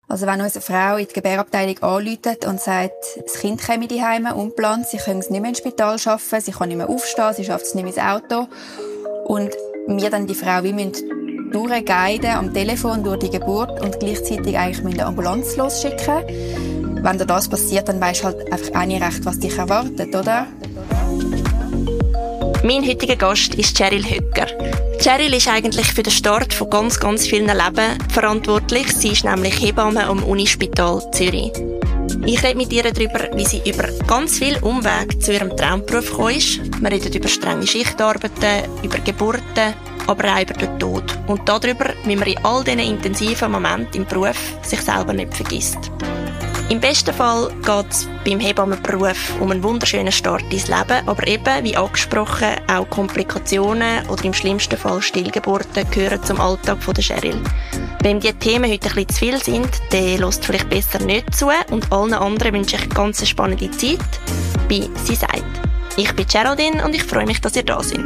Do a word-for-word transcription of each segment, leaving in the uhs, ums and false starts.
Also wenn unsere Frau in die Gebärabteilung anruft und sagt, das Kind käme die Heime unplant, sie können es nicht mehr ins Spital arbeiten, sie kann nicht mehr aufstehen, sie schafft es nicht mehr ins Auto und wir dann die Frau wie müssen durchguiden am Telefon durch die Geburt und gleichzeitig eigentlich müssen eine Ambulanz losschicken. Wenn da das passiert, dann weisst du halt einfach auch nicht recht, was dich erwartet, oder? Mein heutiger Gast ist Cheryl Höcker. Cheryl ist eigentlich für den Start von ganz, ganz vielen Leben verantwortlich. Sie ist nämlich Hebamme am Unispital Zürich. Ich rede mit ihr darüber, wie sie über ganz viele Umwege zu ihrem Traumberuf gekommen ist. Wir reden über strenge Schichtarbeiten, über Geburten, aber auch über den Tod. Und darüber, wie man in all diesen intensiven Momenten im Beruf sich selber nicht vergisst. Im besten Fall geht es beim Hebammenberuf um einen wunderschönen Start ins Leben, aber eben, wie angesprochen, auch Komplikationen oder im schlimmsten Fall Stillgeburten gehören zum Alltag der Cheryl. Wenn diese Themen heute ein bisschen zu viel sind, dann hört vielleicht besser nicht zu und allen anderen wünsche ich eine ganz spannende Zeit bei «Sie sagt». Ich bin Geraldine und ich freue mich, dass ihr da seid.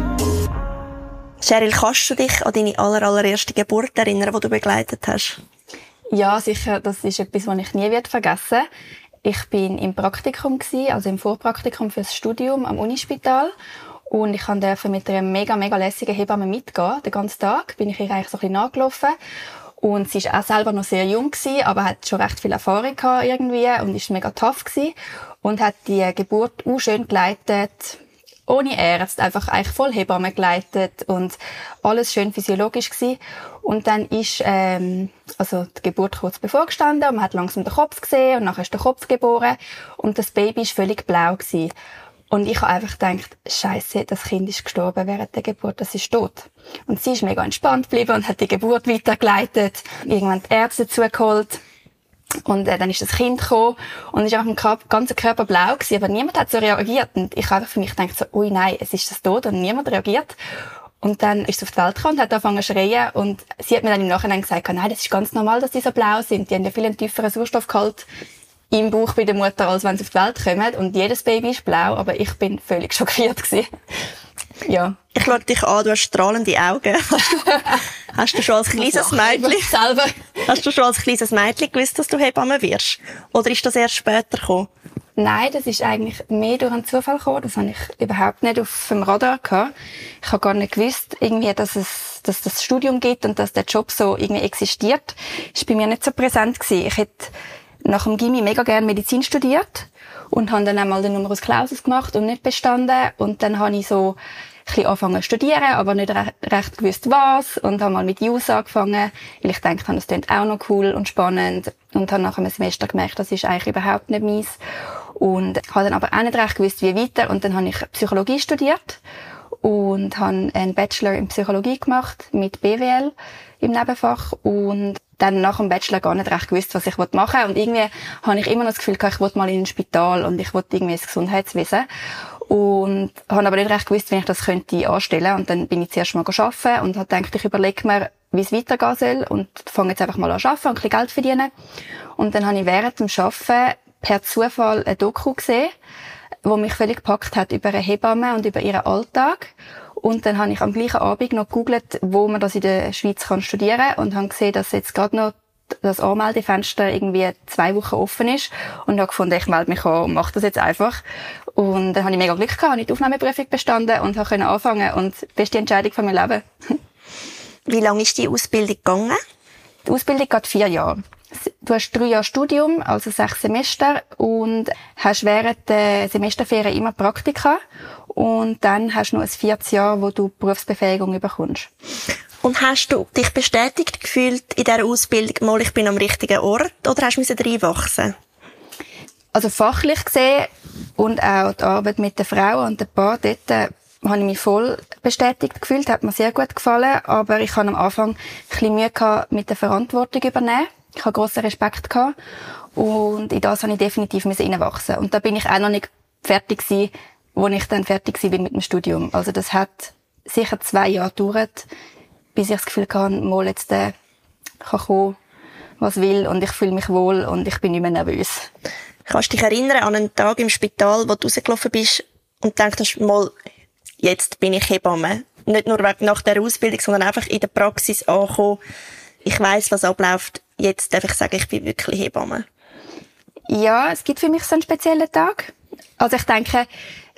Cheryl, kannst du dich an deine aller, allererste Geburt erinnern, die du begleitet hast? Ja, sicher. Das ist etwas, was ich nie vergessen werde. Ich bin im Praktikum gewesen, also im Vorpraktikum fürs Studium am Unispital. Und ich durfte mit einer mega, mega lässigen Hebamme mitgehen. Den ganzen Tag bin ich ihr eigentlich so ein bisschen nachgelaufen. Und sie war auch selber noch sehr jung gewesen, aber hat schon recht viel Erfahrung gehabt irgendwie und ist mega tough gewesen. Und hat die Geburt auch schön geleitet. Ohne Ärzte, einfach eigentlich voll Hebamme geleitet und alles schön physiologisch gewesen. Und dann ist, ähm, also die Geburt kurz bevorgestanden und man hat langsam den Kopf gesehen und nachher ist der Kopf geboren und das Baby ist völlig blau gewesen. Und ich habe einfach gedacht, Scheisse, das Kind ist gestorben während der Geburt, das ist tot. Und sie ist mega entspannt geblieben und hat die Geburt weitergeleitet, irgendwann die Ärzte zugeholt. Und äh, dann ist das Kind gekommen und ist einfach im Körper, ganzen Körper blau gewesen, aber niemand hat so reagiert. Und ich habe einfach für mich gedacht, so, ui nein, es ist das tot und niemand reagiert. Und dann ist sie auf die Welt gekommen und hat angefangen zu schreien und sie hat mir dann im Nachhinein gesagt, nein, das ist ganz normal, dass die so blau sind. Die haben ja viel einen tieferen Sauerstoffgehalt im Bauch bei der Mutter, als wenn sie auf die Welt kommen. Und jedes Baby ist blau, aber ich bin völlig schockiert gewesen. Ja. Ich schaue dich an, du hast strahlende Augen. Hast du schon als kleines Mädchen, selber. hast du schon als kleines Mädchen gewusst, dass du Hebamme wirst? Oder ist das erst später gekommen? Nein, das ist eigentlich mehr durch einen Zufall gekommen. Das habe ich überhaupt nicht auf dem Radar gehabt. Ich habe gar nicht gewusst, irgendwie, dass es, dass das Studium gibt und dass der Job so irgendwie existiert. Das war bei mir nicht so präsent gewesen. Ich hätte nach dem Gymi mega gerne Medizin studiert und habe dann einmal den Numerus Clausus gemacht und nicht bestanden. Und dann habe ich so ein bisschen angefangen zu studieren, aber nicht re- recht gewusst was. Und habe mal mit Jus angefangen, weil ich gedacht habe, das klingt auch noch cool und spannend. Und habe nach einem Semester gemerkt, das ist eigentlich überhaupt nicht meins. Und habe dann aber auch nicht recht gewusst, wie weiter. Und dann habe ich Psychologie studiert und habe einen Bachelor in Psychologie gemacht mit B W L im Nebenfach. Und dann nach dem Bachelor gar nicht recht gewusst, was ich machen will. Und irgendwie habe ich immer noch das Gefühl gehabt, ich wollte mal in ein Spital und ich wollte irgendwie ins Gesundheitswesen. Und habe aber nicht recht gewusst, wie ich das könnte anstellen. Und dann bin ich zuerst mal arbeiten und habe gedacht, ich überlege mir, wie es weitergehen soll und fange jetzt einfach mal an zu arbeiten und ein bisschen Geld verdienen. Und dann habe ich während dem Arbeiten per Zufall ein Doku gesehen, wo mich völlig gepackt hat über eine Hebamme und über ihren Alltag. Und dann habe ich am gleichen Abend noch gegoogelt, wo man das in der Schweiz kann studieren kann und habe gesehen, dass jetzt gerade noch das Anmeldefenster irgendwie zwei Wochen offen ist und habe gefunden, ich melde mich an und mache das jetzt einfach. Und dann habe ich mega Glück gehabt, habe die Aufnahmeprüfung bestanden und konnte anfangen und die beste Entscheidung von meinem Leben. Wie lange ist die Ausbildung gegangen? Die Ausbildung geht vier Jahre. Du hast drei Jahre Studium, also sechs Semester und hast während der Semesterferien immer Praktika und dann hast du noch ein viertes Jahr, wo du Berufsbefähigung bekommst. Und hast du dich bestätigt gefühlt in dieser Ausbildung, mal ich bin am richtigen Ort, oder hast du reinwachsen? Also fachlich gesehen und auch die Arbeit mit der Frau und den Paar, dort äh, habe ich mich voll bestätigt gefühlt, hat mir sehr gut gefallen, aber ich hatte am Anfang ein bisschen Mühe gehabt, mit der Verantwortung übernehmen. Ich hatte grossen Respekt gehabt und in das habe ich definitiv reinwachsen. Und da bin ich auch noch nicht fertig gewesen, als ich dann fertig war mit dem Studium. Also das hat sicher zwei Jahre gedauert, bis ich das Gefühl hatte, mal jetzt äh, kann kommen, was will und ich fühle mich wohl und ich bin nicht mehr nervös. Kannst du dich erinnern an einen Tag im Spital, wo du rausgelaufen bist und gedacht hast, mal, jetzt bin ich Hebamme? Nicht nur nach der Ausbildung, sondern einfach in der Praxis ankommen. Ich weiss, was abläuft. jetzt darf ich sagen, ich bin wirklich Hebamme? Ja, es gibt für mich so einen speziellen Tag. Also ich denke,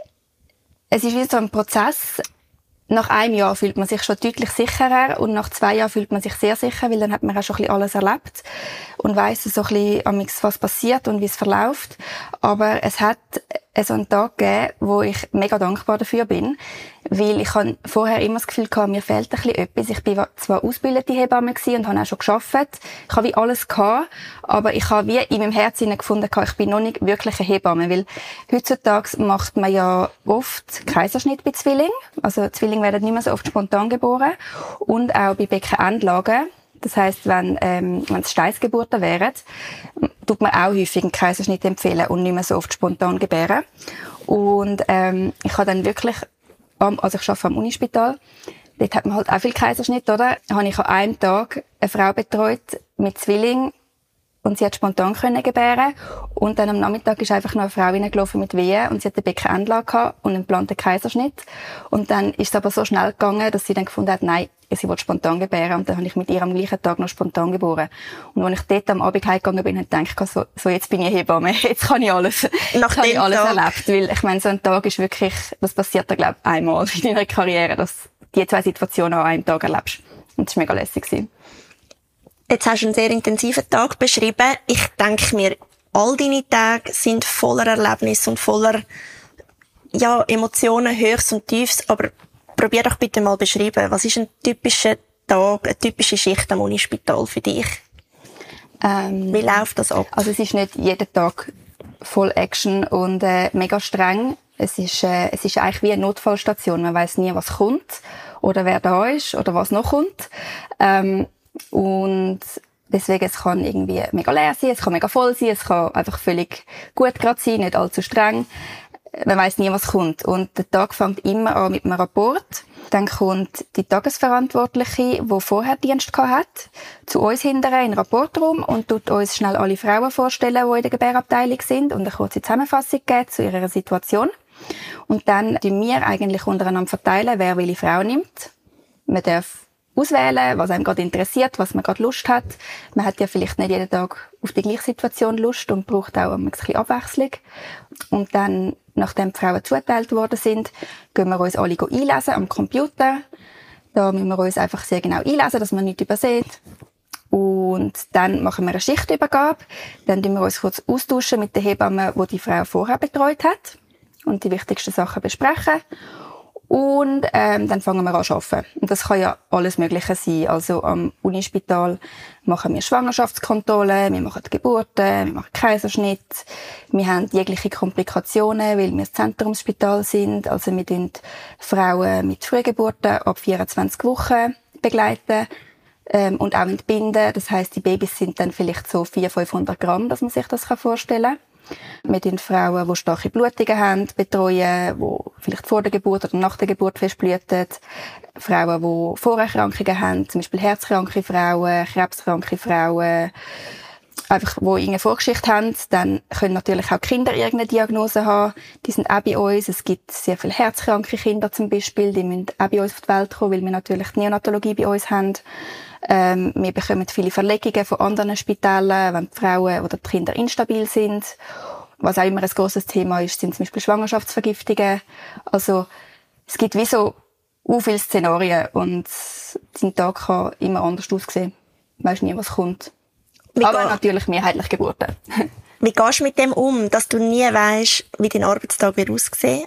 es ist wie so ein Prozess. Nach einem Jahr fühlt man sich schon deutlich sicherer und nach zwei Jahren fühlt man sich sehr sicher, weil dann hat man auch schon ein bisschen alles erlebt und weiss so ein bisschen, was passiert und wie es verläuft. Aber es hat so einen Tag gegeben, wo ich mega dankbar dafür bin, weil ich habe vorher immer das Gefühl gehabt, mir fehlt ein bisschen etwas. Ich bin zwar ausgebildete Hebamme gewesen und habe auch schon gearbeitet. Ich habe wie alles gehabt, aber ich habe wie in meinem Herzen gefunden, ich bin noch nicht wirklich eine Hebamme, weil heutzutage macht man ja oft Kaiserschnitt bei Zwillingen. Also Zwillinge werden nicht mehr so oft spontan geboren und auch bei Beckenendlagen. Das heisst, wenn, ähm, wenn es Steißgeburten wären, tut man auch häufig einen Kaiserschnitt empfehlen und nicht mehr so oft spontan gebären. Und, ähm, ich habe dann wirklich, am, also ich arbeite am Unispital, dort hat man halt auch viel Kaiserschnitt, oder? Da habe ich an einem Tag eine Frau betreut mit Zwilling und sie hat spontan können gebären. Und dann am Nachmittag ist einfach noch eine Frau reingelaufen mit Wehen und sie hat eine Beckenendlage gehabt und einen geplanten Kaiserschnitt. Und dann ist es aber so schnell gegangen, dass sie dann gefunden hat, nein, sie will spontan gebären. Und dann habe ich mit ihr am gleichen Tag noch spontan geboren. Und als ich dort am Abend heimgegangen bin, habe ich gedacht, so, so jetzt bin ich Hebamme, jetzt kann ich alles, Nach kann ich alles Tag. erlebt. Weil ich meine, so ein Tag ist wirklich, das passiert da glaube ich einmal in deiner Karriere, dass du die zwei Situationen an einem Tag erlebst. Und das war mega lässig gewesen. Jetzt hast du einen sehr intensiven Tag beschrieben. Ich denke mir, all deine Tage sind voller Erlebnis und voller, ja, Emotionen, Höchst und Tiefs. Aber probier doch bitte mal beschreiben. Was ist ein typischer Tag, eine typische Schicht am Unispital für dich? Ähm, Wie läuft das ab? Also es ist nicht jeden Tag voll Action und äh, mega streng. Es ist, äh, es ist eigentlich wie eine Notfallstation. Man weiss nie, was kommt oder wer da ist oder was noch kommt. Ähm, Und deswegen, es kann irgendwie mega leer sein, es kann mega voll sein, es kann einfach völlig gut gerade sein, nicht allzu streng. Man weiss nie, was kommt. Und der Tag fängt immer an mit einem Rapport. Dann kommt die Tagesverantwortliche, die vorher Dienst gehabt hat, zu uns hinterher in den Rapportraum und tut uns schnell alle Frauen vorstellen, die in der Gebärabteilung sind und eine kurze Zusammenfassung geben zu ihrer Situation. Und dann tun wir eigentlich untereinander verteilen, wer welche Frau nimmt. Man darf auswählen, was einem gerade interessiert, was man gerade Lust hat. Man hat ja vielleicht nicht jeden Tag auf die gleiche Situation Lust und braucht auch ein bisschen Abwechslung. Und dann, nachdem die Frauen zugeteilt worden sind, gehen wir uns alle einlesen am Computer. Da müssen wir uns einfach sehr genau einlesen, dass man nichts übersieht. Und dann machen wir eine Schichtübergabe. Dann tun wir uns kurz austauschen mit der Hebamme, die die Frau vorher betreut hat und die wichtigsten Sachen besprechen. Und ähm, dann fangen wir an zu arbeiten. Und das kann ja alles Mögliche sein. Also am Unispital machen wir Schwangerschaftskontrollen, wir machen Geburten, wir machen Kaiserschnitt, wir haben jegliche Komplikationen, weil wir das Zentrumsspital sind. Also wir begleiten Frauen mit Frühgeburten ab vierundzwanzig Wochen begleiten ähm, und auch entbinden. Das heisst, die Babys sind dann vielleicht so vierhundert, fünfhundert Gramm, dass man sich das vorstellen kann. Wir betreuen Frauen, die starke Blutungen haben, betreuen, die vielleicht vor der Geburt oder nach der Geburt festblüten. Frauen, die Vorerkrankungen haben, zum Beispiel herzkranke Frauen, krebskranke Frauen, einfach, die irgendeine Vorgeschichte haben. Dann können natürlich auch Kinder irgendeine Diagnose haben. Die sind auch bei uns. Es gibt sehr viele herzkranke Kinder zum Beispiel. Die müssen auch bei uns auf die Welt kommen, weil wir natürlich die Neonatologie bei uns haben. Ähm, wir bekommen viele Verlegungen von anderen Spitälern, wenn die Frauen oder die Kinder instabil sind. Was auch immer ein grosses Thema ist, sind zum Beispiel Schwangerschaftsvergiftungen. Also, es gibt wie so u viele Szenarien und dein Tag kann immer anders aussehen. Du weisst nie, was kommt. Wie Aber ga- natürlich mehrheitlich Geburten. Wie gehst du mit dem um, dass du nie weisst, wie dein Arbeitstag wird aussehen?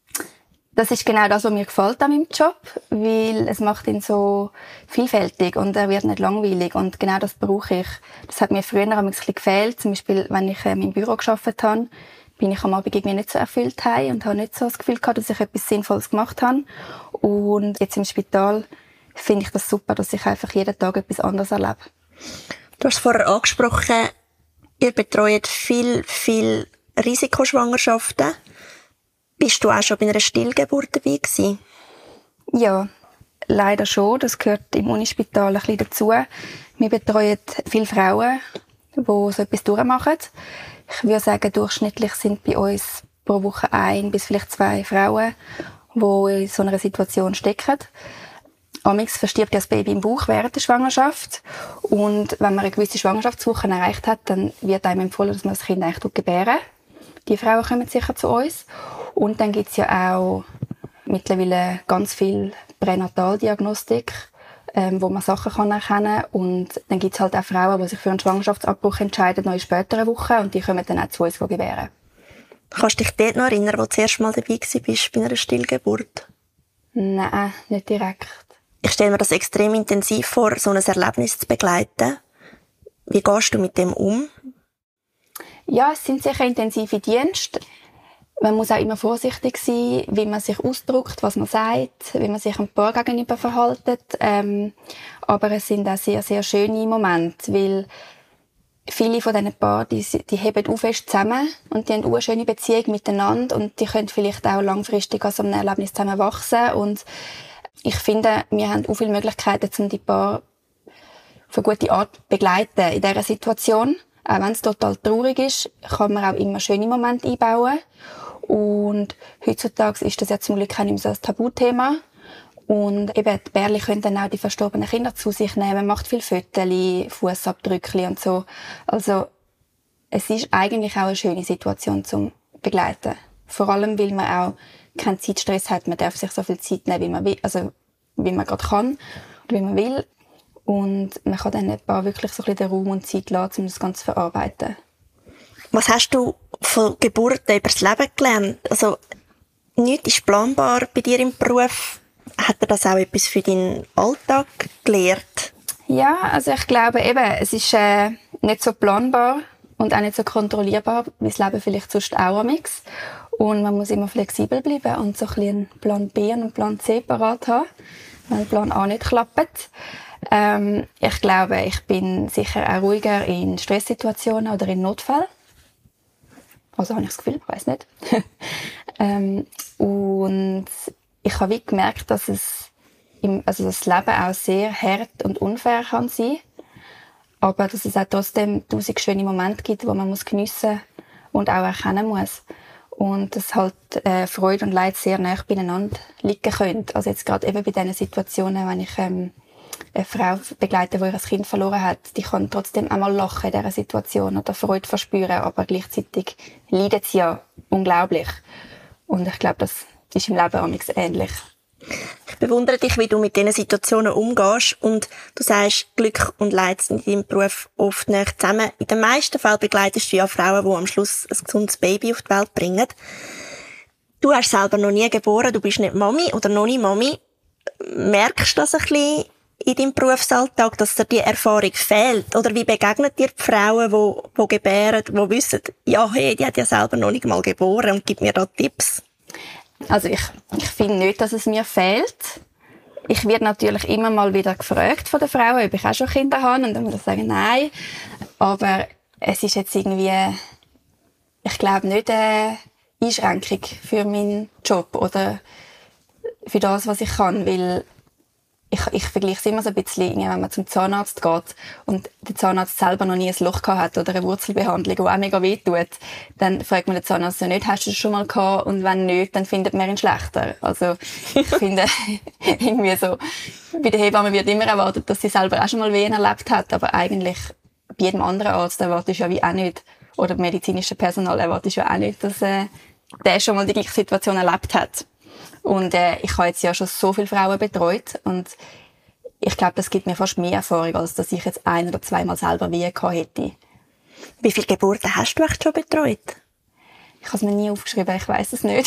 Das ist genau das, was mir gefällt an meinem Job, weil es macht ihn so vielfältig und er wird nicht langweilig und genau das brauche ich. Das hat mir früher ein bisschen gefehlt, zum Beispiel, wenn ich ähm, im Büro gearbeitet habe, bin ich am Abend irgendwie nicht so erfüllt heim und habe nicht so das Gefühl gehabt, dass ich etwas Sinnvolles gemacht habe. Und jetzt im Spital finde ich das super, dass ich einfach jeden Tag etwas anderes erlebe. Du hast vorher angesprochen, ihr betreut viel, viel Risikoschwangerschaften. Bist du auch schon bei einer Stillgeburt dabei gewesen? Ja, leider schon. Das gehört im Unispital ein bisschen dazu. Wir betreuen viele Frauen, die so etwas durchmachen. Ich würde sagen, durchschnittlich sind bei uns pro Woche ein bis vielleicht zwei Frauen, die in so einer Situation stecken. Amix verstirbt ja das Baby im Bauch während der Schwangerschaft. Und wenn man eine gewisse Schwangerschaftswoche erreicht hat, dann wird einem empfohlen, dass man das Kind eigentlich gebären. Die Frauen kommen sicher zu uns. Und dann gibt's ja auch mittlerweile ganz viel Pränataldiagnostik, ähm, wo man Sachen kann erkennen kann. Und dann gibt's halt auch Frauen, die sich für einen Schwangerschaftsabbruch entscheiden, noch in späteren Wochen. Und die kommen dann auch zu uns gebären. Kannst du dich dort noch erinnern, wo du das erste Mal dabei warst bei einer Stillgeburt? Nein, nicht direkt. Ich stelle mir das extrem intensiv vor, so ein Erlebnis zu begleiten. Wie gehst du mit dem um? Ja, es sind sicher intensive Dienste. Man muss auch immer vorsichtig sein, wie man sich ausdrückt, was man sagt, wie man sich einem Paar gegenüber verhält. Ähm, aber es sind auch sehr, sehr schöne Momente, weil viele von diesen Paaren, die, die heben auch fest zusammen und die haben auch eine schöne Beziehung miteinander und die können vielleicht auch langfristig an so einem Erlebnis zusammen wachsen. Und ich finde, wir haben auch viele Möglichkeiten, um die Paare auf eine gute Art begleiten in dieser Situation. Auch wenn es total traurig ist, kann man auch immer schöne Momente einbauen. Und heutzutage ist das ja zum Glück auch nicht mehr so ein Tabuthema. Und eben, die Bärli können dann auch die verstorbenen Kinder zu sich nehmen, man macht viel Fotos, Fußabdrücke und so. Also, es ist eigentlich auch eine schöne Situation zum Begleiten. Vor allem, weil man auch keinen Zeitstress hat. Man darf sich so viel Zeit nehmen, wie man will, also, wie man gerade kann, oder wie man will. Und man kann dann ein paar wirklich so ein bisschen den Raum und Zeit lassen, um das Ganze zu verarbeiten. Was hast du von Geburten über das Leben gelernt? Also, nichts ist planbar bei dir im Beruf. Hat dir das auch etwas für deinen Alltag gelehrt? Ja, also ich glaube eben, es ist äh, nicht so planbar und auch nicht so kontrollierbar, wie das Leben vielleicht sonst auch amix. Und man muss immer flexibel bleiben und so ein bisschen einen Plan B und einen Plan C parat haben, wenn Plan A nicht klappt. Ähm, ich glaube, ich bin sicher auch ruhiger in Stresssituationen oder in Notfällen. Also habe ich das Gefühl, ich weiss nicht. ähm, und ich habe wie gemerkt, dass es im, also das Leben auch sehr hart und unfair kann sein, aber dass es auch trotzdem tausend schöne Momente gibt, die man muss geniessen und auch erkennen muss. Und dass halt äh, Freude und Leid sehr nah beieinander liegen können. Also jetzt gerade eben bei diesen Situationen, wenn ich ähm, eine Frau begleite, die ihr Kind verloren hat, die kann trotzdem einmal lachen in dieser Situation oder Freude verspüren, aber gleichzeitig leidet sie ja unglaublich. Und ich glaube, das ist im Leben amigs ähnlich. Ich bewundere dich, wie du mit diesen Situationen umgehst und du sagst, Glück und Leid sind in deinem Beruf oft nicht zusammen. In den meisten Fällen begleitest du ja Frauen, die am Schluss ein gesundes Baby auf die Welt bringen. Du hast selber noch nie geboren, du bist nicht Mami oder noch nicht Mami. Merkst du das ein bisschen in deinem Berufsalltag, dass dir die Erfahrung fehlt? Oder wie begegnen dir die Frauen, die, die gebären, die wissen, ja, hey, die hat ja selber noch nicht mal geboren und gibt mir da Tipps? Also ich, ich finde nicht, dass es mir fehlt. Ich werde natürlich immer mal wieder gefragt von den Frauen, ob ich auch schon Kinder habe, und dann muss ich sagen, nein. Aber es ist jetzt irgendwie, ich glaube, nicht eine Einschränkung für meinen Job oder für das, was ich kann, weil ich, ich vergleiche es immer so ein bisschen, wenn man zum Zahnarzt geht und der Zahnarzt selber noch nie ein Loch gehabt hat oder eine Wurzelbehandlung, die auch mega weh tut, dann fragt man den Zahnarzt ja nicht, hast du das schon mal gehabt? Und wenn nicht, dann findet man ihn schlechter. Also ich finde, irgendwie so, bei der Hebamme wird immer erwartet, dass sie selber auch schon mal Wehen erlebt hat, aber eigentlich bei jedem anderen Arzt erwartest du ja wie auch nicht, oder medizinische Personal erwartest du ja auch nicht, dass äh, der schon mal die gleiche Situation erlebt hat. Und äh, ich habe jetzt ja schon so viele Frauen betreut und ich glaube, das gibt mir fast mehr Erfahrung, als dass ich jetzt ein- oder zweimal selber Wehen gehabt hätte. Wie viele Geburten hast du echt schon betreut? Ich habe es mir nie aufgeschrieben, ich weiss es nicht.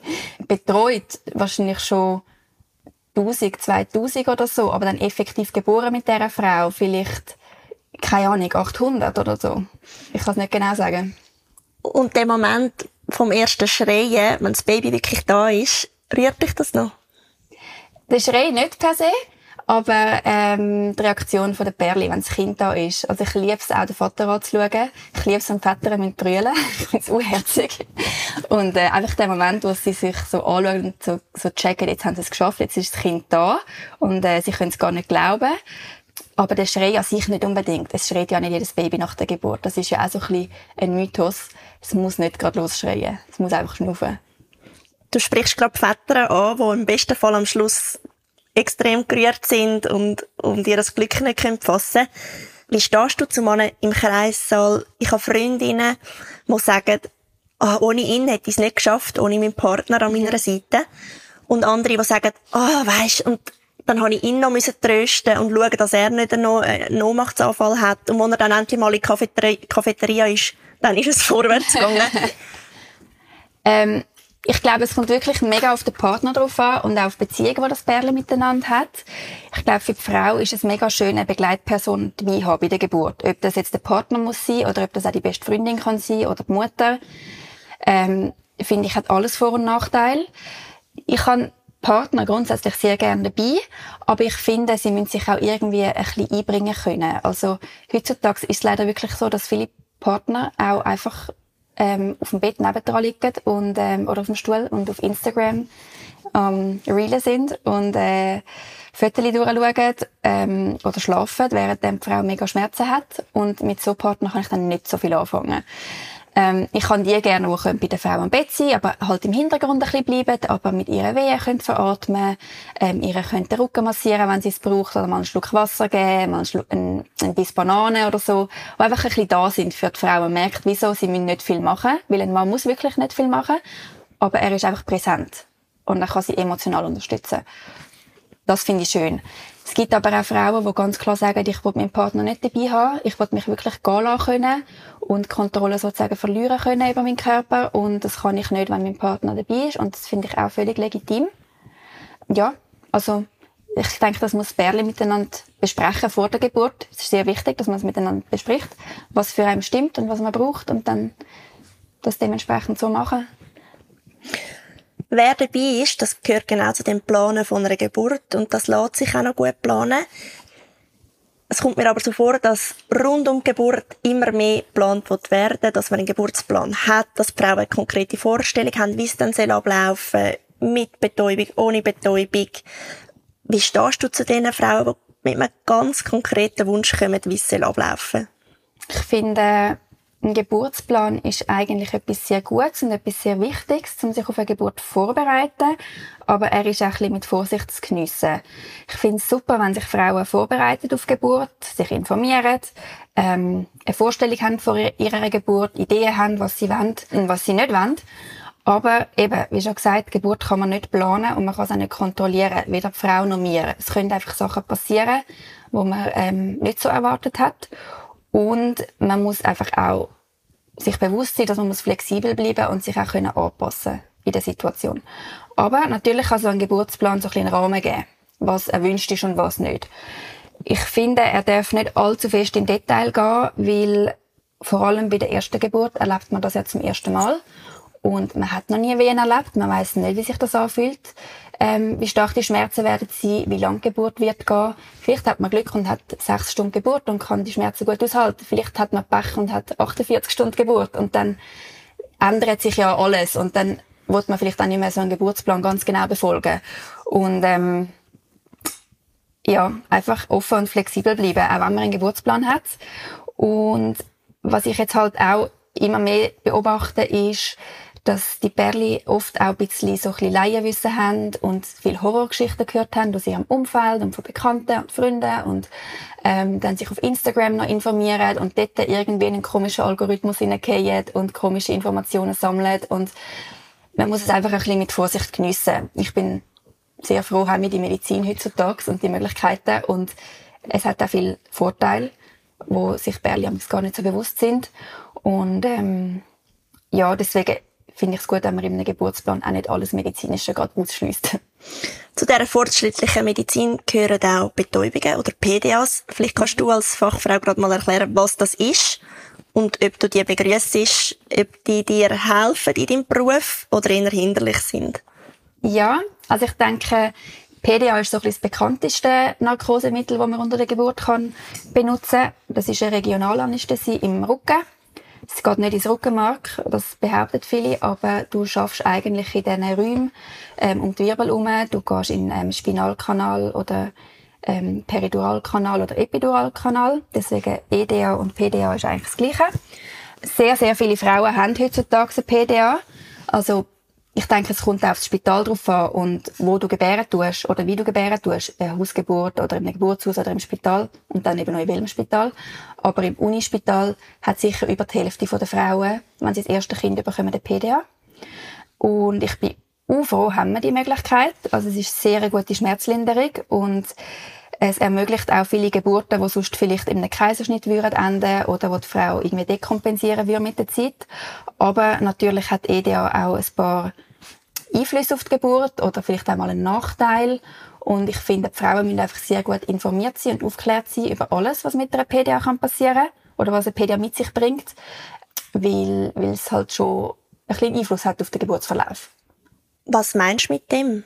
Betreut wahrscheinlich schon tausend, zweitausend oder so, aber dann effektiv geboren mit dieser Frau vielleicht, keine Ahnung, achthundert oder so. Ich kann es nicht genau sagen. Und der Moment vom ersten Schreien, wenn das Baby wirklich da ist, rührt dich das noch? Der Schrei nicht per se, aber ähm, die Reaktion der Bärli, wenn das Kind da ist. Also ich liebe es auch, den Vater anzuschauen. Ich liebe es, wenn die Väter mit brüllen. Ich finde es unherzig. Und äh, einfach der Moment, wo sie sich so anschauen und so, so checken, jetzt haben sie es geschafft, jetzt ist das Kind da. Und äh, sie können es gar nicht glauben. Aber der Schrei an sich nicht unbedingt. Es schreit ja nicht jedes Baby nach der Geburt. Das ist ja auch so ein bisschen ein Mythos. Es muss nicht gerade losschreien. Es muss einfach schnaufen. Du sprichst gerade Väter an, die im besten Fall am Schluss extrem gerührt sind und, und ihr das Glück nicht fassen können. Wie stehst du zu Männern im Kreissaal? Ich habe Freundinnen, die sagen, ah, ohne ihn hätte ich es nicht geschafft, ohne meinen Partner an meiner Seite. Und andere, die sagen, ah, weisst, und dann habe ich ihn noch müssen trösten und schauen, dass er nicht einen einen Ohnmachtsanfall hat. Und wenn er dann endlich mal in die Cafeteria ist, dann ist es vorwärts gegangen. ähm, ich glaube, es kommt wirklich mega auf den Partner drauf an und auch auf die Beziehung, die das Pärchen miteinander hat. Ich glaube, für die Frau ist es mega schön, eine Begleitperson dabei zu haben bei der Geburt. Ob das jetzt der Partner muss sein oder ob das auch die beste Freundin kann sein oder die Mutter. Ähm, finde ich, hat alles Vor- und Nachteile. Ich habe Partner grundsätzlich sehr gerne dabei, aber ich finde, sie müssen sich auch irgendwie ein bisschen einbringen können. Also heutzutage ist es leider wirklich so, dass viele Partner auch einfach ähm, auf dem Bett nebendran liegen und, ähm, oder auf dem Stuhl und auf Instagram ähm, Reelen sind und äh, Fotos durchschauen ähm, oder schlafen, während die Frau mega Schmerzen hat. Und mit so Partnern kann ich dann nicht so viel anfangen. Ähm, ich kann die gerne, die bei der Frau am Bett sein, aber halt im Hintergrund ein bisschen bleiben, aber mit ihrer Wehe können veratmen, ähm, ihre können den Rücken massieren, wenn sie es braucht, oder mal einen Schluck Wasser geben, mal einen, Schluck, einen, einen Biss Banane oder so, die einfach ein bisschen da sind für die Frau. Man merkt, wieso, sie müssen nicht viel machen, weil ein Mann muss wirklich nicht viel machen, aber er ist einfach präsent und er kann sie emotional unterstützen. Das finde ich schön. Es gibt aber auch Frauen, die ganz klar sagen, ich will meinen Partner nicht dabei haben, ich will mich wirklich gehen lassen können und die Kontrolle sozusagen verlieren können über meinen Körper und das kann ich nicht, wenn mein Partner dabei ist und das finde ich auch völlig legitim. Ja, also ich denke, das muss das Pärchen miteinander besprechen vor der Geburt. Es ist sehr wichtig, dass man es miteinander bespricht, was für einen stimmt und was man braucht und dann das dementsprechend so machen. Wer dabei ist, das gehört genau zu dem Planen von einer Geburt und das lässt sich auch noch gut planen. Es kommt mir aber so vor, dass rund um die Geburt immer mehr geplant werden will, dass man einen Geburtsplan hat, dass die Frauen eine konkrete Vorstellung haben, wie es dann ablaufen soll, mit Betäubung, ohne Betäubung. Wie stehst du zu diesen Frauen, die mit einem ganz konkreten Wunsch kommen, wie es ablaufen soll? Ich finde, ein Geburtsplan ist eigentlich etwas sehr Gutes und etwas sehr Wichtiges, um sich auf eine Geburt vorzubereiten. Aber er ist auch ein bisschen mit Vorsicht zu geniessen. Ich finde es super, wenn sich Frauen vorbereiten auf Geburt, sich informieren, ähm, eine Vorstellung haben vor ihrer Geburt, Ideen haben, was sie wollen und was sie nicht wollen. Aber eben, wie schon gesagt, Geburt kann man nicht planen und man kann es auch nicht kontrollieren, weder die Frau noch wir. Es können einfach Sachen passieren, die man ähm, nicht so erwartet hat. Und man muss einfach auch sich bewusst sein, dass man muss flexibel bleiben und sich auch können anpassen in der Situation. Aber natürlich kann so ein Geburtsplan so ein bisschen einen Rahmen geben, was erwünscht ist und was nicht. Ich finde, er darf nicht allzu fest in Detail gehen, weil vor allem bei der ersten Geburt erlebt man das ja zum ersten Mal. Und man hat noch nie Wehen erlebt, man weiss nicht, wie sich das anfühlt, ähm, wie stark die Schmerzen werden sein, wie lange die Geburt wird gehen. Vielleicht hat man Glück und hat sechs Stunden Geburt und kann die Schmerzen gut aushalten. Vielleicht hat man Pech und hat achtundvierzig Stunden Geburt und dann ändert sich ja alles und dann wird man vielleicht auch nicht mehr so einen Geburtsplan ganz genau befolgen. Und ähm, ja, einfach offen und flexibel bleiben, auch wenn man einen Geburtsplan hat. Und was ich jetzt halt auch immer mehr beobachte, ist, dass die Pärchen oft auch ein bisschen so ein bisschen Laienwissen haben und viele Horrorgeschichten gehört haben aus ihrem Umfeld und von Bekannten und Freunden und ähm, dann sich auf Instagram noch informieren und dort irgendwie in einen komischen Algorithmus hineingehen und komische Informationen sammeln und man muss es einfach ein bisschen mit Vorsicht geniessen. Ich bin sehr froh, haben wir die Medizin heutzutage und die Möglichkeiten und es hat auch viele Vorteile, wo sich Pärchen gar nicht so bewusst sind und ähm, ja, deswegen finde ich es gut, wenn man in einem Geburtsplan auch nicht alles Medizinische gerade ausschliesst. Zu dieser fortschrittlichen Medizin gehören auch Betäubungen oder P D As. Vielleicht kannst du als Fachfrau gerade mal erklären, was das ist und ob du die begrüssest, ob die dir helfen in deinem Beruf oder eher hinderlich sind. Ja, also ich denke, P D A ist so ein bisschen das bekannteste Narkosemittel, das man unter der Geburt kann benutzen kann. Das ist eine Regionalanästhesie im Rücken. Es geht nicht ins Rückenmark, das behaupten viele, aber du schaffst eigentlich in diesen Räumen ähm, um die Wirbel herum. Du gehst in den ähm, Spinalkanal oder ähm, Periduralkanal oder Epiduralkanal. Deswegen E D A und P D A ist eigentlich das Gleiche. Sehr, sehr viele Frauen haben heutzutage ein P D A. Also ich denke, es kommt aufs Spital drauf an und wo du gebären tust oder wie du gebären tust, eine Hausgeburt oder in einem Geburtshaus oder im Spital und dann eben noch in welchem Spital. Aber im Unispital hat sicher über die Hälfte der Frauen, wenn sie das erste Kind bekommen, eine P D A. Und ich bin auch froh, haben wir die Möglichkeit. Also es ist sehr eine gute Schmerzlinderung und es ermöglicht auch viele Geburten, die sonst vielleicht in einem Kaiserschnitt würden enden oder wo die Frau irgendwie dekompensieren würde mit der Zeit. Aber natürlich hat E D A auch ein paar Einflüsse auf die Geburt oder vielleicht auch mal einen Nachteil. Und ich finde, die Frauen müssen einfach sehr gut informiert sein und aufgeklärt sein über alles, was mit einer P D A kann passieren oder was eine P D A mit sich bringt, weil, weil es halt schon ein bisschen Einfluss hat auf den Geburtsverlauf. Was meinst du mit dem?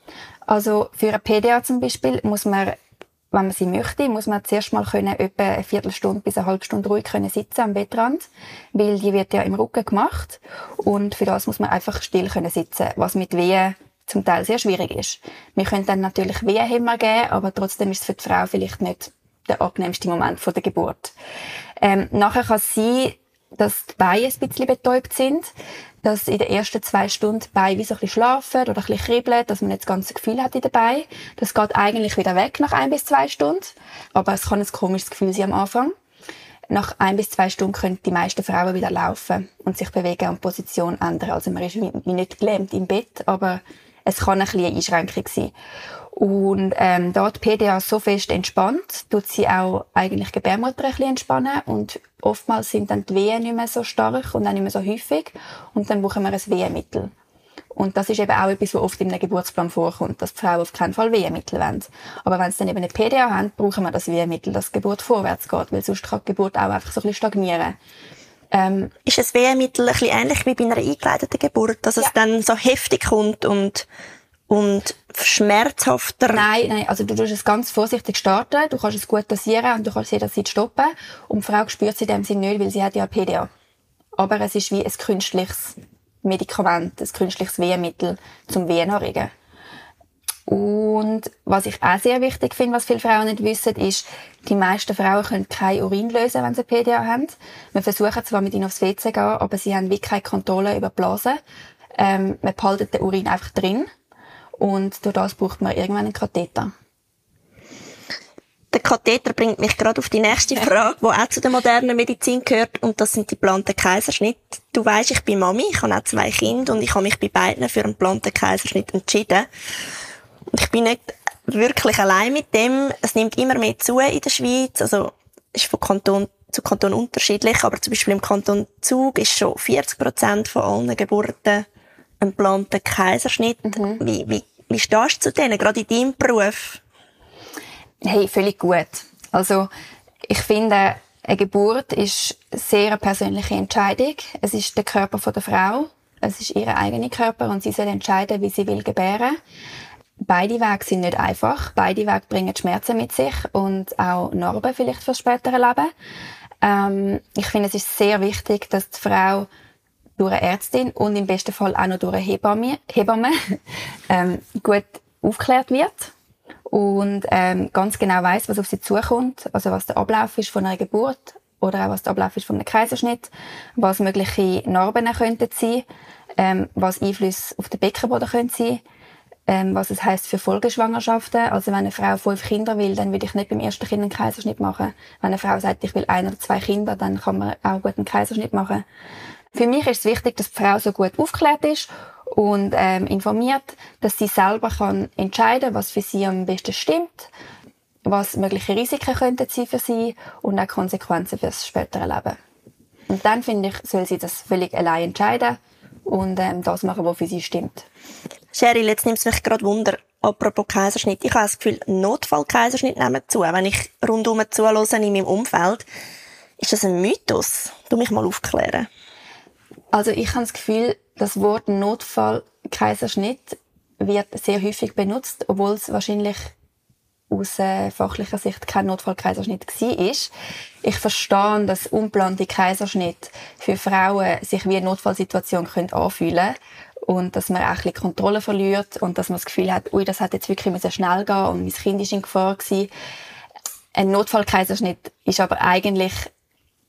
Also für eine P D A zum Beispiel muss man, wenn man sie möchte, muss man zuerst mal können, etwa eine Viertelstunde bis eine halbe Stunde ruhig können sitzen am Bettrand, weil die wird ja im Rücken gemacht und für das muss man einfach still können sitzen, was mit Wehen zum Teil sehr schwierig ist. Wir können dann natürlich Wehenhemmer geben, aber trotzdem ist es für die Frau vielleicht nicht der angenehmste Moment von der Geburt. Ähm, nachher kann es sein, dass die Beine ein bisschen betäubt sind, dass in den ersten zwei Stunden die Beine wie so ein bisschen schlafen oder ein bisschen kribbeln, dass man nicht das ganze Gefühl hat in den Beinen. Das geht eigentlich wieder weg nach ein bis zwei Stunden, aber es kann ein komisches Gefühl sein am Anfang. Nach ein bis zwei Stunden können die meisten Frauen wieder laufen und sich bewegen und Position ändern. Also man ist wie, wie nicht gelähmt im Bett, aber es kann ein bisschen eine Einschränkung sein. Und ähm, da die P D A so fest entspannt, tut sie auch eigentlich die Gebärmutter ein bisschen entspannen und oftmals sind dann die Wehen nicht mehr so stark und auch nicht mehr so häufig und dann brauchen wir ein Wehenmittel. Und das ist eben auch etwas, was oft in einem Geburtsplan vorkommt, dass die Frauen auf keinen Fall Wehenmittel wollen. Aber wenn sie dann eben eine P D A haben, brauchen wir das Wehenmittel, dass die Geburt vorwärts geht, weil sonst kann die Geburt auch einfach so ein bisschen stagnieren. Ähm, ist ein Wehenmittel ein bisschen ähnlich wie bei einer eingeleiteten Geburt, dass ja. es dann so heftig kommt und und schmerzhafter? Nein, nein, also du tust es ganz vorsichtig starten, du kannst es gut dosieren und du kannst es jederzeit stoppen. Und die Frau spürt es in dem Sinne nicht, weil sie hat ja eine P D A. Aber es ist wie ein künstliches Medikament, ein künstliches Wehenmittel zum Wehen anregen. Und was ich auch sehr wichtig finde, was viele Frauen nicht wissen, ist, die meisten Frauen können kein Urin lösen, wenn sie eine P D A haben. Wir versuchen zwar mit ihnen aufs W C zu gehen, aber sie haben wirklich keine Kontrolle über die Blase. Ähm, man behaltet den Urin einfach drin. Und durch das braucht man irgendwann einen Katheter. Der Katheter bringt mich gerade auf die nächste Frage, die auch zu der modernen Medizin gehört, und das sind die geplanten Kaiserschnitte. Du weisst, ich bin Mami, ich habe auch zwei Kinder und ich habe mich bei beiden für einen geplanten Kaiserschnitt entschieden. Und ich bin nicht wirklich allein mit dem. Es nimmt immer mehr zu in der Schweiz. Also, ist von Kanton zu Kanton unterschiedlich, aber zum Beispiel im Kanton Zug ist schon vierzig Prozent von allen Geburten ein geplanter Kaiserschnitt. Mhm. Wie, wie, wie stehst du zu denen, gerade in deinem Beruf? Hey, völlig gut. Also, ich finde, eine Geburt ist eine sehr persönliche Entscheidung. Es ist der Körper von der Frau. Es ist ihr eigener Körper und sie soll entscheiden, wie sie will gebären. Beide Wege sind nicht einfach. Beide Wege bringen Schmerzen mit sich und auch Narben vielleicht fürs spätere Leben. Ähm, ich finde, es ist sehr wichtig, dass die Frau durch eine Ärztin und im besten Fall auch noch durch eine Hebamme, Hebamme ähm, gut aufgeklärt wird und ähm, ganz genau weiss, was auf sie zukommt, also was der Ablauf ist von einer Geburt oder auch was der Ablauf ist von einem Kaiserschnitt, was mögliche Narben könnten sein, ähm, was Einflüsse auf den Beckenboden können sein, ähm, was es heisst für Folgeschwangerschaften. Also wenn eine Frau fünf Kinder will, dann würde ich nicht beim ersten Kind einen Kaiserschnitt machen. Wenn eine Frau sagt, ich will ein oder zwei Kinder, dann kann man auch gut einen Kaiserschnitt machen. Für mich ist es wichtig, dass die Frau so gut aufgeklärt ist und ähm, informiert, dass sie selber kann entscheiden, was für sie am besten stimmt, was mögliche Risiken könnten sein für sie und auch Konsequenzen für das spätere Leben. Und dann, finde ich, soll sie das völlig allein entscheiden und ähm, das machen, was für sie stimmt. Cheryl, jetzt nimmt es mich gerade Wunder, apropos Kaiserschnitt. Ich habe das Gefühl, Notfall-Kaiserschnitt nehmen zu, wenn ich rundum zuhöre in meinem Umfeld. Ist das ein Mythos? Du mich mal aufklären. Also ich habe das Gefühl, das Wort Notfall-Kaiserschnitt wird sehr häufig benutzt, obwohl es wahrscheinlich aus äh, fachlicher Sicht kein Notfall-Kaiserschnitt war. Ich verstehe, dass ungeplante Kaiserschnitte für Frauen sich wie eine Notfallsituation können anfühlen und dass man auch ein bisschen Kontrolle verliert und dass man das Gefühl hat, ui, das hat jetzt wirklich schnell gehen und mein Kind war in Gefahr gewesen. Ein Notfall-Kaiserschnitt ist aber eigentlich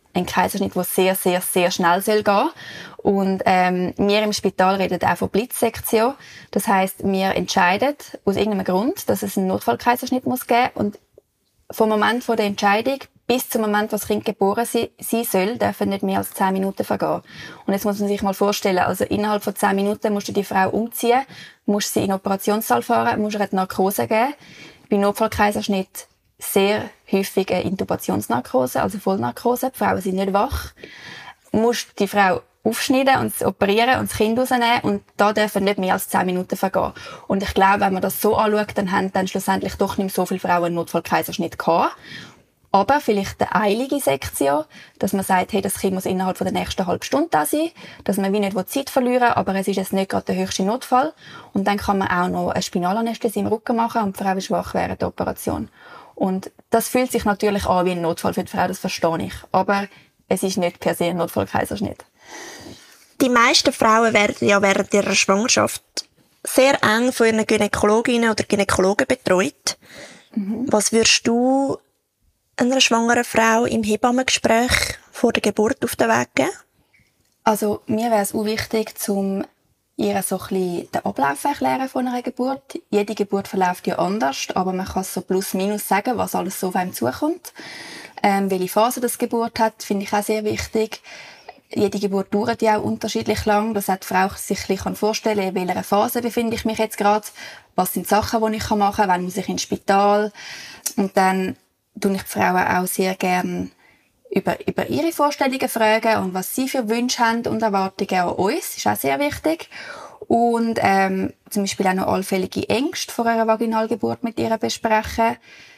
ein Kaiserschnitt, der sehr, sehr, sehr schnell soll gehen. Und ähm, wir im Spital reden auch von Blitzsektion. Das heisst, wir entscheiden aus irgendeinem Grund, dass es einen Notfallkaiserschnitt muss geben. Und vom Moment von der Entscheidung bis zum Moment, wo das Kind geboren sein soll, dürfen nicht mehr als zehn Minuten vergehen. Und jetzt muss man sich mal vorstellen, also innerhalb von zehn Minuten musst du die Frau umziehen, musst sie in den Operationssaal fahren, musst ihr eine Narkose geben. Bei Notfallkaiserschnitt sehr häufig eine Intubationsnarkose, also Vollnarkose. Die Frauen sind nicht wach. Du musst die Frau aufschneiden und operieren und das Kind rausnehmen und da dürfen nicht mehr als zehn Minuten vergehen. Und ich glaube, wenn man das so anschaut, dann haben dann schlussendlich doch nicht so viele Frauen einen Notfallkaiserschnitt gehabt. Aber vielleicht eine eilige Sektion, dass man sagt, hey, das Kind muss innerhalb von der nächsten halben Stunde da sein, dass man wie nicht Zeit verlieren will, aber es ist jetzt nicht gerade der höchste Notfall. Und dann kann man auch noch eine Spinalanästhesie im Rücken machen und die Frau ist schwach während der Operation. Und das fühlt sich natürlich an wie ein Notfall für die Frau, das verstehe ich. Aber es ist nicht per se ein Notfallkaiserschnitt. Die meisten Frauen werden ja während ihrer Schwangerschaft sehr eng von ihren Gynäkologinnen oder Gynäkologen betreut. Mhm. Was würdest du einer schwangeren Frau im Hebammengespräch vor der Geburt auf den Weg geben? Also mir wäre es auch wichtig, um ihr so ein bisschen den Ablauf erklären von einer Geburt. Jede Geburt verläuft ja anders, aber man kann so plus minus sagen, was alles so auf einem zukommt. Ähm, welche Phase das Geburt hat, finde ich auch sehr wichtig. Jede Geburt dauert ja auch unterschiedlich lang. Das hat die Frau sich ein bisschen vorstellen, in welcher Phase befinde ich mich jetzt gerade. Was sind Sachen, die ich machen kann? Wann muss ich ins Spital? Und dann tue ich die Frauen auch sehr gerne über, über ihre Vorstellungen fragen und was sie für Wünsche haben und Erwartungen an uns. Das ist auch sehr wichtig. Und ähm, zum Beispiel auch noch allfällige Ängste vor einer Vaginalgeburt mit ihr besprechen.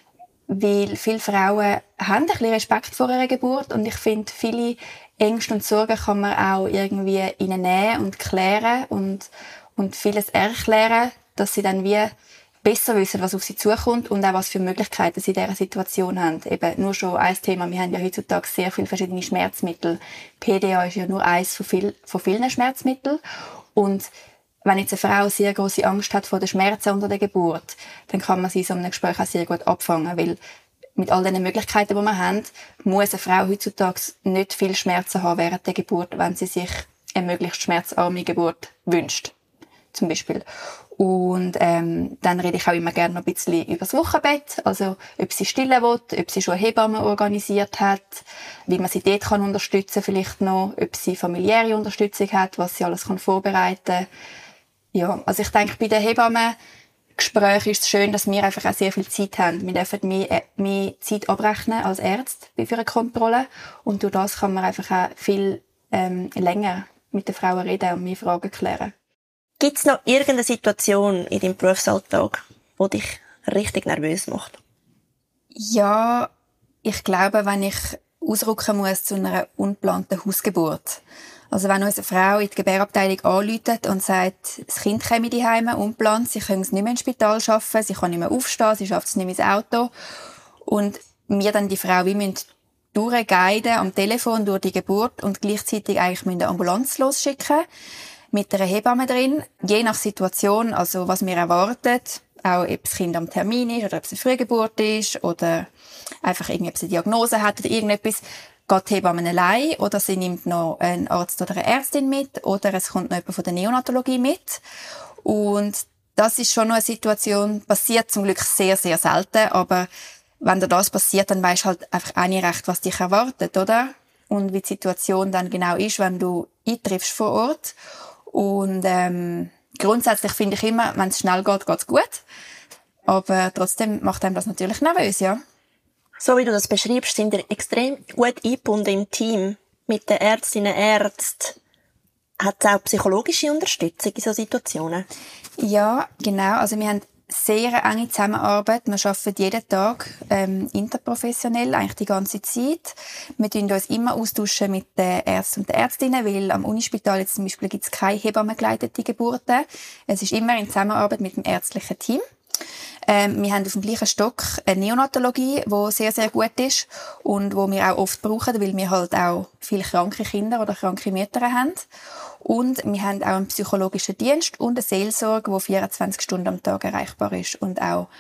Weil viele Frauen haben ein bisschen Respekt vor einer Geburt und ich finde, viele Ängste und Sorgen kann man auch irgendwie ihnen nehmen und klären und, und vieles erklären, dass sie dann wie besser wissen, was auf sie zukommt und auch was für Möglichkeiten sie in dieser Situation haben. Eben nur schon ein Thema, wir haben ja heutzutage sehr viele verschiedene Schmerzmittel. P D A ist ja nur eins von, viel, von vielen Schmerzmitteln. Und wenn jetzt eine Frau sehr grosse Angst hat vor den Schmerzen unter der Geburt, dann kann man sie in so einem Gespräch auch sehr gut abfangen, weil mit all den Möglichkeiten, die wir haben, muss eine Frau heutzutage nicht viel Schmerzen haben während der Geburt, wenn sie sich eine möglichst schmerzarme Geburt wünscht, zum Beispiel. Und ähm, dann rede ich auch immer gerne noch ein bisschen über das Wochenbett, also ob sie stillen will, ob sie schon eine Hebamme organisiert hat, wie man sie dort kann unterstützen vielleicht noch, ob sie familiäre Unterstützung hat, was sie alles kann vorbereiten kann. Ja, also ich denke, bei den Hebammengesprächen ist es schön, dass wir einfach auch sehr viel Zeit haben. Wir dürfen mehr, mehr Zeit abrechnen als Ärzte für eine Kontrolle und durch das kann man einfach auch viel ähm, länger mit den Frauen reden und mehr Fragen klären. Gibt es noch irgendeine Situation in deinem Berufsalltag, die dich richtig nervös macht? Ja, ich glaube, wenn ich ausrücken muss zu einer ungeplanten Hausgeburt. Also wenn uns eine Frau in die Gebärabteilung anruft und sagt, das Kind käme die Heime unplant, sie können es nicht mehr ins Spital schaffen, sie kann nicht mehr aufstehen, sie schafft es nicht mehr ins Auto und wir dann die Frau wie müssen durchguiden am Telefon durch die Geburt und gleichzeitig eigentlich müssen eine Ambulanz losschicken mit einer Hebamme drin, je nach Situation, also was wir erwarten, auch ob das Kind am Termin ist oder ob es eine Frühgeburt ist oder einfach irgendwie, ob sie eine Diagnose hat oder irgendetwas, geht die Hebamme allein oder sie nimmt noch einen Arzt oder eine Ärztin mit oder es kommt noch jemand von der Neonatologie mit. Und das ist schon noch eine Situation, passiert zum Glück sehr, sehr selten, aber wenn dir das passiert, dann weisst du halt einfach auch nicht recht, was dich erwartet, oder? Und wie die Situation dann genau ist, wenn du eintriffst vor Ort. Und ähm, grundsätzlich finde ich immer, wenn es schnell geht, geht es gut. Aber trotzdem macht einem das natürlich nervös, ja. So wie du das beschreibst, sind ihr extrem gut eingebunden im Team mit den Ärztinnen und Ärzten. Hat es auch psychologische Unterstützung in solchen Situationen? Ja, genau. Also wir haben sehr enge Zusammenarbeit. Wir arbeiten jeden Tag ähm, interprofessionell, eigentlich die ganze Zeit. Wir tun uns immer austauschen mit den Ärzten und den Ärztinnen, weil am Unispital jetzt zum Beispiel gibt es keine hebammengeleitete Geburten. Es ist immer in Zusammenarbeit mit dem ärztlichen Team. Ähm, wir haben auf dem gleichen Stock eine Neonatologie, die sehr, sehr gut ist und wo wir auch oft brauchen, weil wir halt auch viele kranke Kinder oder kranke Mütter haben. Und wir haben auch einen psychologischen Dienst und eine Seelsorge, die vierundzwanzig Stunden am Tag erreichbar ist und auch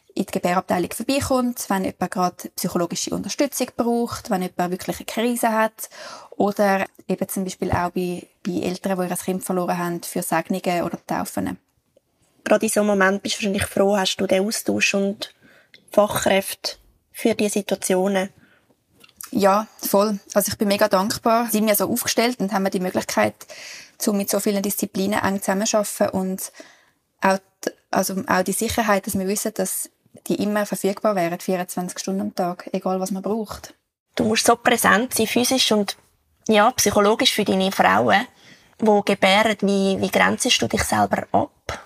in die Gebärabteilung vorbeikommt, wenn jemand gerade psychologische Unterstützung braucht, wenn jemand wirklich eine Krise hat oder eben zum Beispiel auch bei, bei Eltern, die ihr Kind verloren haben, für Segnungen oder Taufen. Gerade in so einem Moment bist du wahrscheinlich froh, hast du den Austausch und Fachkräfte für diese Situationen. Ja, voll. Also ich bin mega dankbar. Sie sind mir so aufgestellt und haben mir die Möglichkeit, so mit so vielen Disziplinen eng zusammenzuarbeiten und auch, die, also auch die Sicherheit, dass wir wissen, dass die immer verfügbar wären, vierundzwanzig Stunden am Tag, egal was man braucht. Du musst so präsent sein, physisch und ja, psychologisch für deine Frauen, die gebären. Wie, wie grenzt du dich selber ab?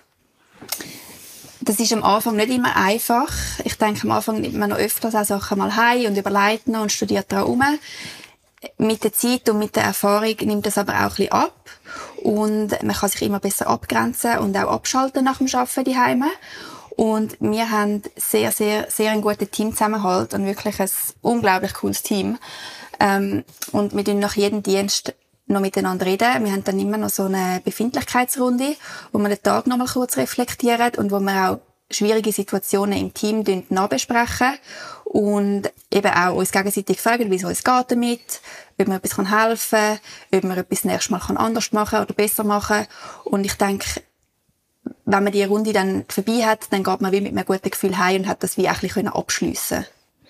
Das ist am Anfang nicht immer einfach. Ich denke, am Anfang nimmt man noch öfters auch Sachen mal heim und überlegt noch und studiert daran herum. Mit der Zeit und mit der Erfahrung nimmt das aber auch ein bisschen ab. Und man kann sich immer besser abgrenzen und auch abschalten nach dem Arbeiten daheim. Und wir haben sehr, sehr, sehr einen guten Teamzusammenhalt und wirklich ein unglaublich cooles Team. Ähm, und wir tun nach jedem Dienst noch miteinander reden. Wir haben dann immer noch so eine Befindlichkeitsrunde, wo wir den Tag noch mal kurz reflektieren und wo wir auch schwierige Situationen im Team nachbesprechen und eben auch uns gegenseitig fragen, wie es uns geht damit, ob mir etwas helfen kann, ob man etwas nächstes Mal anders machen oder besser machen. Und ich denke, wenn man die Runde dann vorbei hat, dann geht man wie mit einem guten Gefühl heim und hat das wie auch ein bisschen abschliessen.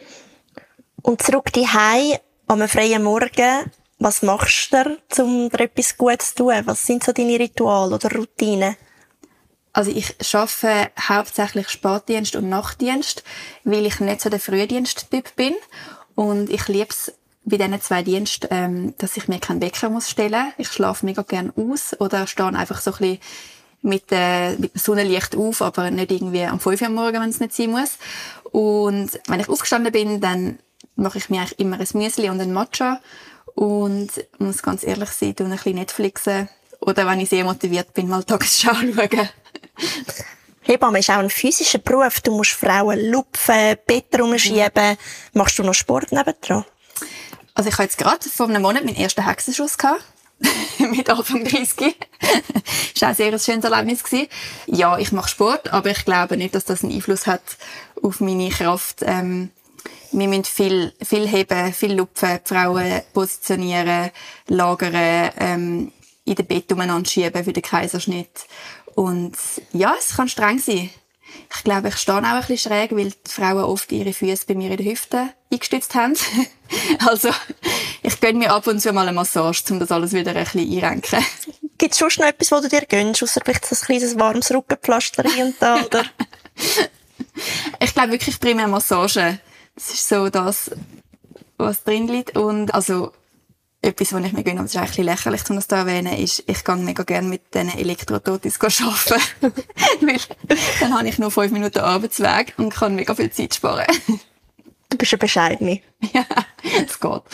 Und zurück daheim am freien Morgen, was machst du, um dir etwas Gutes zu tun? Was sind so deine Rituale oder Routinen? Also ich arbeite hauptsächlich Spätdienst und Nachtdienst, weil ich nicht so der Frühdienst-Typ bin. Und ich liebe es bei diesen zwei Diensten, ähm, dass ich mir keinen Wecker muss stellen muss. Ich schlafe mega gerne aus oder stehe einfach so ein bisschen mit, äh, mit dem Sonnenlicht auf, aber nicht irgendwie am fünf Uhr am Morgen, wenn es nicht sein muss. Und wenn ich aufgestanden bin, dann mache ich mir eigentlich immer ein Müsli und einen Matcha. Und muss ganz ehrlich sein, tue ein bisschen Netflixen. Oder wenn ich sehr motiviert bin, mal Tagesschau schauen. Hebamme ist auch ein physischer Beruf. Du musst Frauen lupfen, Bett rumschieben. Machst du noch Sport nebendran? Also ich hatte jetzt gerade vor einem Monat meinen ersten Hexenschuss gehabt. Mit Anfang dreißig. Das war auch sehr ein schönes Erlebnis gewesen. Ja, ich mache Sport, aber ich glaube nicht, dass das einen Einfluss hat auf meine Kraft. Ähm, wir müssen viel, viel heben, viel lupfen, die Frauen positionieren, lagern, ähm, in den Bett umeinander schieben für den Kaiserschnitt. Und ja, es kann streng sein. Ich glaube, ich stehe auch ein bisschen schräg, weil die Frauen oft ihre Füße bei mir in den Hüften eingestützt haben. Also, ich gönne mir ab und zu mal eine Massage, um das alles wieder ein bisschen einrenken. Gibt es schon noch etwas, was du dir gönnst, ausser vielleicht ein kleines warmes Rückenpflaster hier und da, oder? Ich glaube wirklich primär Massage. Das ist so das, was drin liegt. Und also, etwas, was ich mir gönne, aber das ist eigentlich ein bisschen lächerlich, um das zu erwähnen, ist, ich gehe mega gerne mit diesen Elektrototis arbeiten. Weil dann habe ich nur fünf Minuten Arbeitsweg und kann mega viel Zeit sparen. Du bist eine Bescheidene. Ja, es geht.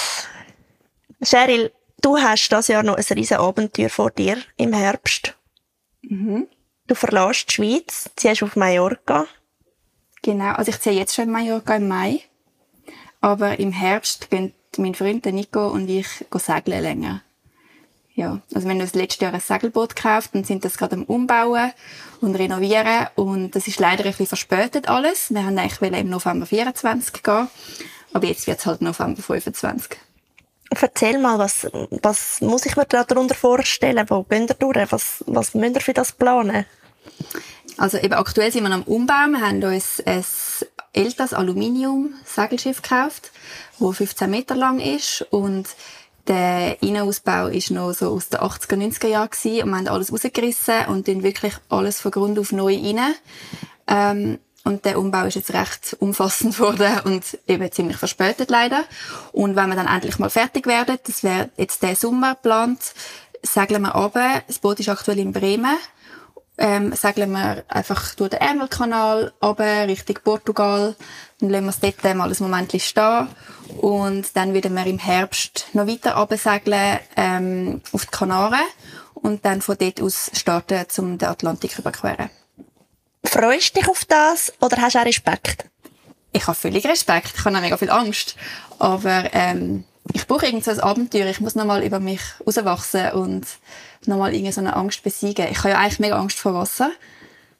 Cheryl, du hast dieses Jahr noch ein riesen Abenteuer vor dir im Herbst. Mhm. Du verlässt die Schweiz, ziehst auf Mallorca. Genau, also ich ziehe jetzt schon in Mallorca im Mai. Aber im Herbst gehen mein Freund Nico und ich segeln länger. Ja, also wir haben uns letztes Jahr ein Segelboot gekauft und sind das gerade am Umbauen und Renovieren. Und das ist leider ein bisschen verspätet alles. Wir haben eigentlich im November vierundzwanzig gehen, aber jetzt wird es halt November fünfundzwanzig. Erzähl mal, was, was muss ich mir da darunter vorstellen? Wo gehen wir durch? Was, was müssen wir für das planen? Also eben aktuell sind wir am Umbauen. Wir haben uns ein älteres Aluminium-Segelschiff gekauft, das fünfzehn Meter lang ist. Und der Innenausbau war noch so aus den achtziger, neunziger Jahren gewesen. Und wir haben alles rausgerissen und dann wirklich alles von Grund auf neu rein. Ähm, und der Umbau ist jetzt recht umfassend geworden und eben ziemlich verspätet leider. Und wenn wir dann endlich mal fertig werden, das wäre jetzt der Sommer geplant, segeln wir runter. Das Boot ist aktuell in Bremen. Ähm, segeln wir einfach durch den Ärmelkanal runter, Richtung Portugal. Dann lassen wir es dort mal ein Moment stehen. Und dann werden wir im Herbst noch weiter runtersegeln, ähm, auf die Kanaren. Und dann von dort aus starten, um den Atlantik überqueren. Freust du dich auf das oder hast du auch Respekt? Ich habe völlig Respekt. Ich habe auch mega viel Angst. Aber, ähm, ich brauche irgend so ein Abenteuer. Ich muss nochmal über mich rauswachsen und nochmal irgend so eine Angst besiegen. Ich habe ja eigentlich mega Angst vor Wasser.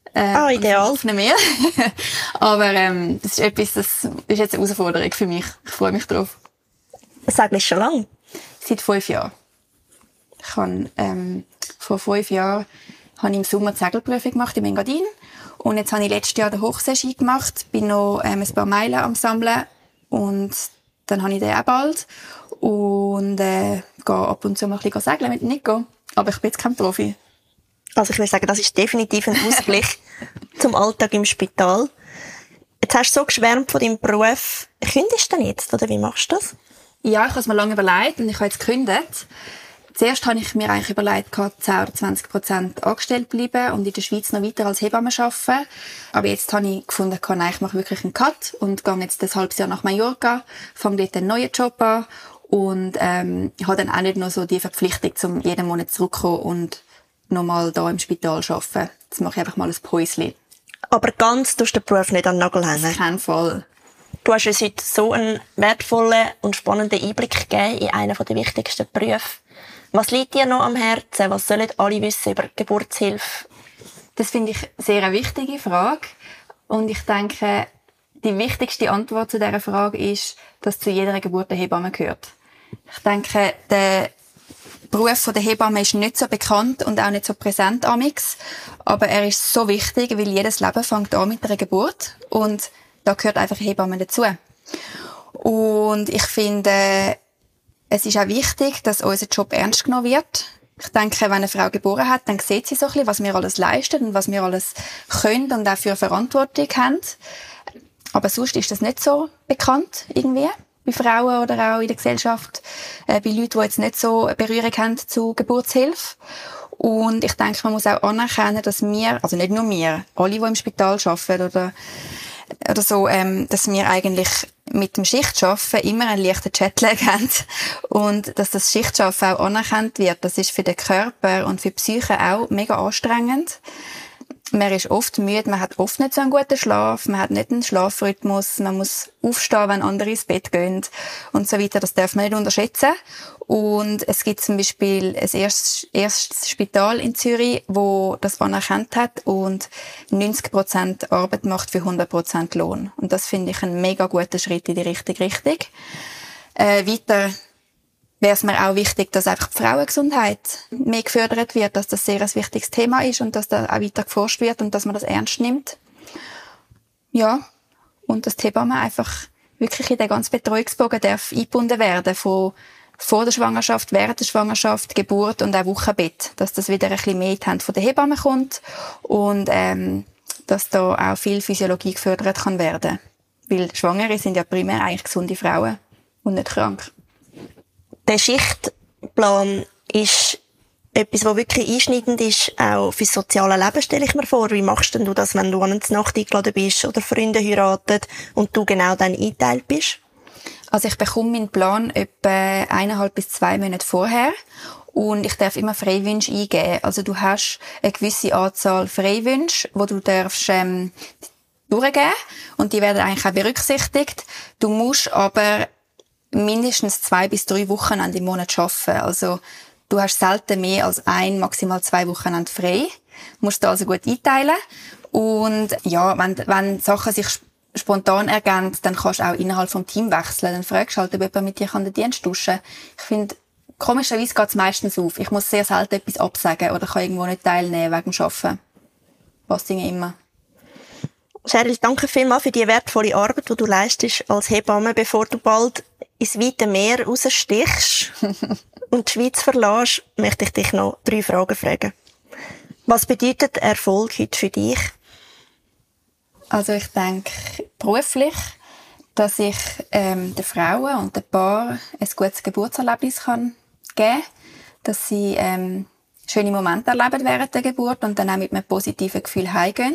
Äh, ah, ideal. Nicht mehr. Aber ähm, das ist etwas, das ist jetzt eine Herausforderung für mich. Ich freue mich drauf. Segelst du schon lange? Seit fünf Jahren. Ich habe, ähm, vor fünf Jahren habe ich im Sommer die Segelprüfung gemacht im Engadin. Und jetzt habe ich letztes Jahr den Hochseeski gemacht. Bin noch ähm, ein paar Meilen am Sammeln. Und dann habe ich den auch bald. Und äh, gehe ab und zu mal ein bisschen segeln mit Nico. Aber ich bin jetzt kein Profi. Also ich würde sagen, das ist definitiv ein Ausgleich zum Alltag im Spital. Jetzt hast du so geschwärmt von deinem Beruf. Kündigst du denn jetzt, oder wie machst du das? Ja, ich habe es mir lange überlegt und ich habe jetzt gekündigt. Zuerst habe ich mir eigentlich überlegt, zehn oder zwanzig Prozent angestellt bleiben und in der Schweiz noch weiter als Hebamme arbeiten. Aber jetzt habe ich gefunden, nein, ich mache wirklich einen Cut und gehe jetzt ein halbes Jahr nach Mallorca, fange dort einen neuen Job an und ähm, habe dann auch nicht noch so die Verpflichtung, um jeden Monat zurückzukommen und nochmal da im Spital zu arbeiten. Jetzt mache ich einfach mal ein Päuschen. Aber ganz tust du den Beruf nicht an den Nagel hängen? Auf keinen Fall. Du hast uns heute so einen wertvollen und spannenden Einblick gegeben in einen der wichtigsten Berufe. Was liegt dir noch am Herzen? Was sollen alle wissen über Geburtshilfe? Das finde ich sehr eine wichtige Frage. Und ich denke, die wichtigste Antwort zu dieser Frage ist, dass zu jeder Geburt eine Hebamme gehört. Ich denke, der Beruf der Hebamme ist nicht so bekannt und auch nicht so präsent amix, aber er ist so wichtig, weil jedes Leben fängt an mit einer Geburt und da gehört einfach eine Hebamme dazu. Und ich finde, es ist auch wichtig, dass unser Job ernst genommen wird. Ich denke, wenn eine Frau geboren hat, dann sieht sie so ein bisschen, was wir alles leisten und was wir alles können und auch für Verantwortung haben. Aber sonst ist das nicht so bekannt, irgendwie. Bei Frauen oder auch in der Gesellschaft, äh, bei Leuten, die jetzt nicht so Berührung haben zu Geburtshilfe. Und ich denke, man muss auch anerkennen, dass wir, also nicht nur wir, alle, die im Spital arbeiten oder, oder so, ähm, dass wir eigentlich mit dem Schichtscharfen immer einen leichten Jetlag haben. Und dass das Schichtscharfen auch anerkannt wird, das ist für den Körper und für die Psyche auch mega anstrengend. Man ist oft müde, man hat oft nicht so einen guten Schlaf, man hat nicht einen Schlafrhythmus, man muss aufstehen, wenn andere ins Bett gehen und so weiter. Das darf man nicht unterschätzen. Und es gibt zum Beispiel ein erstes, erstes Spital in Zürich, wo das anerkannt hat und neunzig Prozent Arbeit macht für hundert Prozent Lohn. Und das finde ich einen mega guten Schritt in die richtige Richtung. Äh, weiter wäre es mir auch wichtig, dass einfach die Frauengesundheit mehr gefördert wird, dass das sehr ein wichtiges Thema ist und dass da auch weiter geforscht wird und dass man das ernst nimmt. Ja, und dass die Hebamme einfach wirklich in den ganzen Betreuungsbogen darf eingebunden werden, von vor der Schwangerschaft, während der Schwangerschaft, Geburt und auch Wochenbett, dass das wieder ein bisschen mehr in die Hände von der Hebamme kommt und ähm, dass da auch viel Physiologie gefördert kann werden. Weil Schwangere sind ja primär eigentlich gesunde Frauen und nicht krank. Der Schichtplan ist etwas, was wirklich einschneidend ist, auch fürs soziale Leben, stelle ich mir vor. Wie machst denn du das, wenn du an eine Nacht eingeladen bist oder Freunde heiraten und du genau dann eingeteilt bist? Also ich bekomme meinen Plan etwa eineinhalb bis zwei Monate vorher und ich darf immer Freiwünsche eingeben. Also du hast eine gewisse Anzahl Freiwünsche, die du darfst ähm, durchgeben und die werden eigentlich auch berücksichtigt. Du musst aber mindestens zwei bis drei Wochenende im Monat arbeiten. Also du hast selten mehr als ein, maximal zwei Wochenende frei. Du musst da also gut einteilen. Und ja, wenn, wenn Sachen sich spontan ergeben, dann kannst du auch innerhalb vom Team wechseln. Dann fragst du halt, ob jemand mit dir den Dienst tauschen kann. Ich finde, komischerweise geht es meistens auf. Ich muss sehr selten etwas absagen oder kann irgendwo nicht teilnehmen wegen dem Arbeiten. Passt irgendwie immer. Cheryl, danke vielmals für die wertvolle Arbeit, die du leistest als Hebamme, bevor du bald ins weite Meer rausstichst und die Schweiz verlässt, möchte ich dich noch drei Fragen fragen. Was bedeutet Erfolg heute für dich? Also ich denke beruflich, dass ich ähm, den Frauen und den Paaren ein gutes Geburtserlebnis kann geben kann, dass sie ähm, schöne Momente erleben während der Geburt und dann auch mit einem positiven Gefühl heimgehen.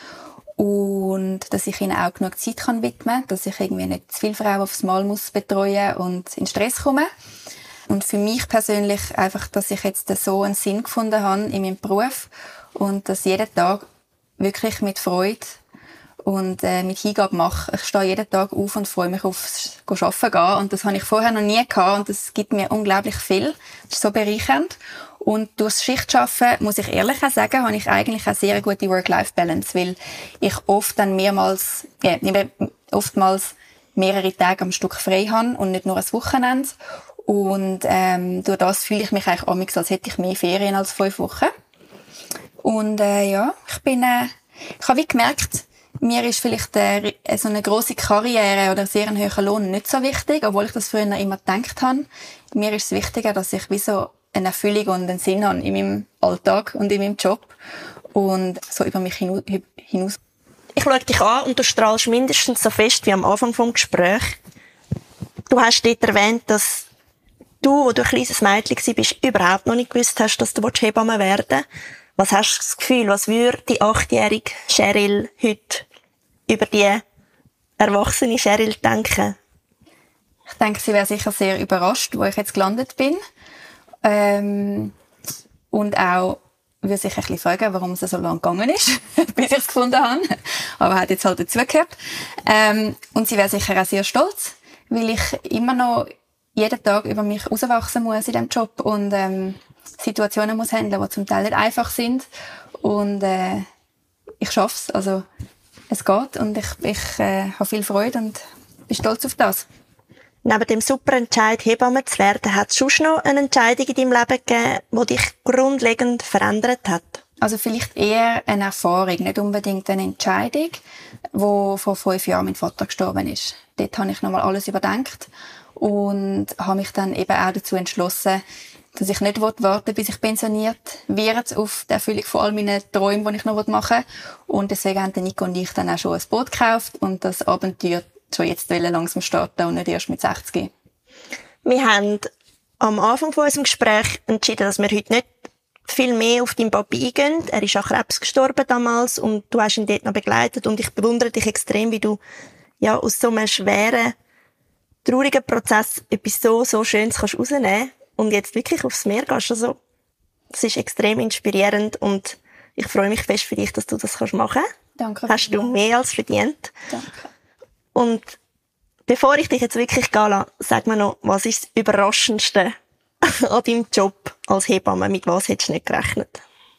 Und dass ich ihnen auch genug Zeit kann widmen, dass ich irgendwie nicht zu viele Frauen aufs Mal muss betreuen und in Stress komme. Und für mich persönlich einfach, dass ich jetzt so einen Sinn gefunden habe in meinem Beruf und dass jeden Tag wirklich mit Freude und äh, mit Hingabe mache. Ich stehe jeden Tag auf und freue mich aufs Arbeiten gehen. Und das habe ich vorher noch nie gehabt und das gibt mir unglaublich viel. Das ist so bereichernd. Und durchs Schichtarbeiten, muss ich ehrlich sagen, habe ich eigentlich eine sehr gute Work-Life-Balance, weil ich oft dann mehrmals, ja, oftmals mehrere Tage am Stück frei habe und nicht nur ein Wochenende. Und ähm, durch das fühle ich mich eigentlich amigs, als hätte ich mehr Ferien als fünf Wochen. Und äh, ja, ich bin, äh, ich habe wie gemerkt, mir ist vielleicht äh, so eine grosse Karriere oder sehr ein hoher Lohn nicht so wichtig, obwohl ich das früher immer gedacht habe. Mir ist es wichtiger, dass ich wie so eine Erfüllung und einen Sinn habe in meinem Alltag und in meinem Job und so über mich hinaus. hinaus. Ich schaue dich an und du strahlst mindestens so fest wie am Anfang vom Gespräch. Du hast dort erwähnt, dass du, wo du ein kleines Mädchen warst, überhaupt noch nicht gewusst hast, dass du Hebamme werden willst. Was hast du das Gefühl, was würde die achtjährige Cheryl heute über die erwachsene Cheryl denken? Ich denke, sie wäre sicher sehr überrascht, wo ich jetzt gelandet bin. Ähm, und auch würde sich ein bisschen fragen, warum es so lange gegangen ist, bis ich es gefunden habe. Aber hat jetzt halt dazugehört. Ähm, und sie wäre sicher auch sehr stolz, weil ich immer noch jeden Tag über mich rauswachsen muss in diesem Job und ähm, Situationen muss handeln, die zum Teil nicht einfach sind. Und äh, ich schaffe es. Also es geht und ich, ich äh, habe viel Freude und bin stolz auf das. Neben dem super Entscheid, Hebamme zu werden, hat es schon noch eine Entscheidung in deinem Leben gegeben, die dich grundlegend verändert hat? Also vielleicht eher eine Erfahrung, nicht unbedingt eine Entscheidung, wo vor fünf Jahren mein Vater gestorben ist. Dort habe ich nochmal alles überdenkt und habe mich dann eben auch dazu entschlossen, dass ich nicht warten will, bis ich pensioniert werde, auf die Erfüllung von all meinen Träumen, die ich noch machen will. Und deswegen haben Nico und ich dann auch schon ein Boot gekauft und das Abenteuer schon jetzt langsam starten und nicht erst mit sechzig. Wir haben am Anfang von unserem Gespräch entschieden, dass wir heute nicht viel mehr auf deinen Papi eingehen. Er ist an Krebs gestorben damals und du hast ihn dort noch begleitet und ich bewundere dich extrem, wie du ja aus so einem schweren, traurigen Prozess etwas so, so Schönes kannst rausnehmen und jetzt wirklich aufs Meer gehst. Also, das ist extrem inspirierend und ich freue mich fest für dich, dass du das machen kannst. Danke. Hast du mehr als verdient. Danke. Und bevor ich dich jetzt wirklich gehen lasse, sag mir noch, was ist das Überraschendste an deinem Job als Hebamme? Mit was hättest du nicht gerechnet?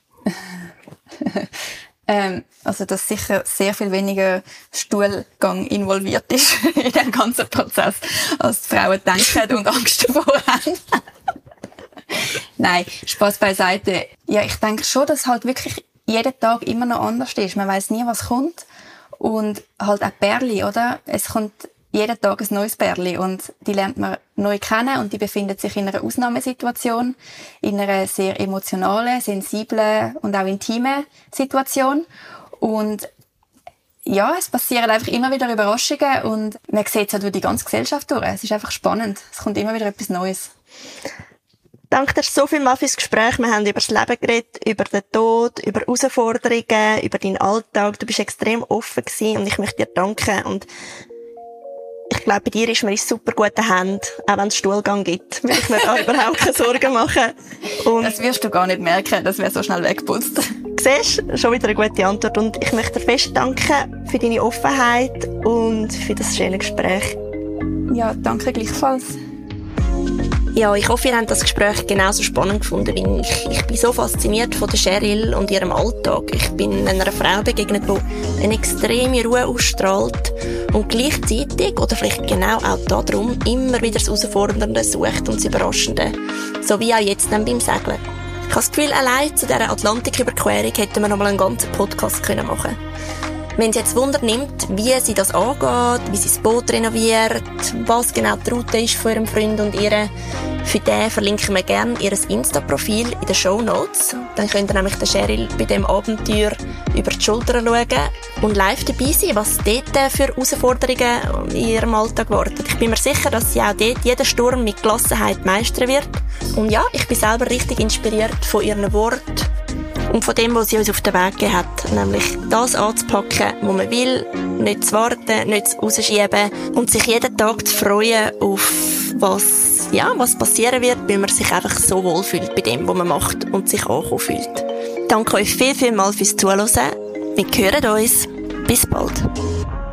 ähm, also, dass sicher sehr viel weniger Stuhlgang involviert ist in dem ganzen Prozess, als die Frauen denken und Angst davor haben. Nein, Spaß beiseite. Ja, ich denke schon, dass halt wirklich jeden Tag immer noch anders ist. Man weiss nie, was kommt. Und halt auch Pärli, oder? Es kommt jeden Tag ein neues Pärli und die lernt man neu kennen und die befindet sich in einer Ausnahmesituation, in einer sehr emotionalen, sensiblen und auch intimen Situation. Und ja, es passieren einfach immer wieder Überraschungen und man sieht es halt durch die ganze Gesellschaft durch. Es ist einfach spannend. Es kommt immer wieder etwas Neues. Danke dir so viel mal fürs Gespräch. Wir haben über das Leben geredet, über den Tod, über Herausforderungen, über deinen Alltag. Du bist extrem offen gewesen und ich möchte dir danken. Und ich glaube, bei dir ist man in super guten Händen, auch wenn es Stuhlgang gibt. Will ich mir da überhaupt keine Sorgen machen. Und das wirst du gar nicht merken, das wäre so schnell weggeputzt. Siehst du, schon wieder eine gute Antwort. Und ich möchte dir fest danken für deine Offenheit und für das schöne Gespräch. Ja, danke gleichfalls. Ja, ich hoffe, ihr habt das Gespräch genauso spannend gefunden wie ich. Ich bin so fasziniert von der Cheryl und ihrem Alltag. Ich bin einer Frau begegnet, die eine extreme Ruhe ausstrahlt und gleichzeitig, oder vielleicht genau auch darum, immer wieder das Herausfordernde sucht und das Überraschende. So wie auch jetzt dann beim Segeln. Ich habe das Gefühl, allein zu dieser Atlantiküberquerung hätten wir noch mal einen ganzen Podcast können machen. Wenn sie jetzt Wunder nimmt, wie sie das angeht, wie sie das Boot renoviert, was genau die Route ist von ihrem Freund und ihr, für den verlinken wir gerne ihr Insta-Profil in den Shownotes. Dann könnt ihr nämlich der Cheryl bei diesem Abenteuer über die Schulter schauen und live dabei sein, was dort für Herausforderungen in ihrem Alltag warten. Ich bin mir sicher, dass sie auch dort jeden Sturm mit Gelassenheit meistern wird. Und ja, ich bin selber richtig inspiriert von ihren Worten und von dem, was sie uns auf den Weg gegeben hat. Nämlich das anzupacken, was man will, nicht zu warten, nicht zu rausschieben und sich jeden Tag zu freuen auf was, ja, was passieren wird, weil man sich einfach so wohl fühlt bei dem, was man macht und sich angekommen fühlt. Danke euch viel, viel mal fürs Zuhören. Wir hören uns. Bis bald.